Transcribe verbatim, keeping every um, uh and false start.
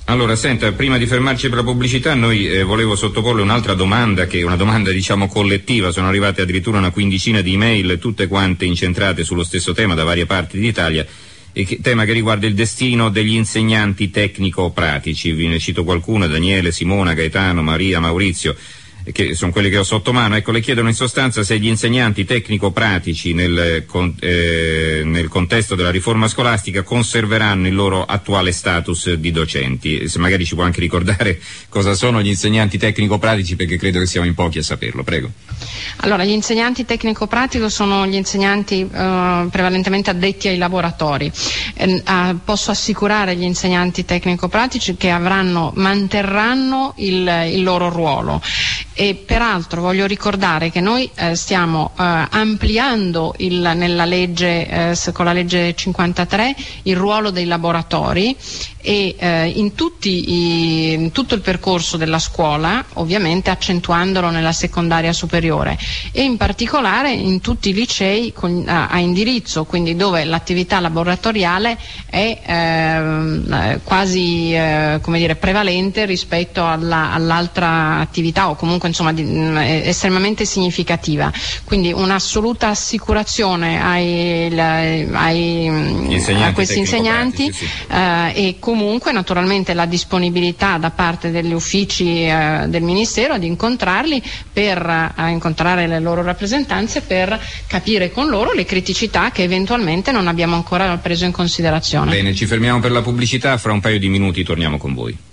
Allora, senta, prima di fermarci per la pubblicità, noi eh, volevo sottoporle un'altra domanda, che è una domanda diciamo collettiva. Sono arrivate addirittura una quindicina di email, tutte quante incentrate sullo stesso tema da varie parti d'Italia, e che, tema che riguarda il destino degli insegnanti tecnico-pratici. Vi ne cito qualcuno: Daniele, Simona, Gaetano, Maria, Maurizio, che sono quelli che ho sotto mano. Ecco, le chiedono in sostanza se gli insegnanti tecnico-pratici nel, con, eh, nel contesto della riforma scolastica conserveranno il loro attuale status di docenti. Se magari ci può anche ricordare cosa sono gli insegnanti tecnico-pratici, perché credo che siamo in pochi a saperlo. Prego. Allora, gli insegnanti tecnico-pratico sono gli insegnanti eh, prevalentemente addetti ai laboratori. Eh, eh, posso assicurare gli insegnanti tecnico-pratici che avranno, manterranno il, il loro ruolo. E peraltro voglio ricordare che noi eh, stiamo eh, ampliando il, nella legge, eh, con la legge cinquantatré, il ruolo dei laboratori, e eh, in, tutti i, in tutto il percorso della scuola, ovviamente accentuandolo nella secondaria superiore, e in particolare in tutti i licei con, a, a indirizzo, quindi dove l'attività laboratoriale è eh, quasi eh, come dire, prevalente rispetto alla, all'altra attività, o comunque insomma di, è estremamente significativa. Quindi un'assoluta assicurazione ai, ai, a questi insegnanti, sì, sì. Eh, e comunque naturalmente la disponibilità da parte degli uffici eh, del Ministero di incontrarli per eh, incontrare le loro rappresentanze, per capire con loro le criticità che eventualmente non abbiamo ancora preso in considerazione. Bene, ci fermiamo per la pubblicità, fra un paio di minuti torniamo con voi.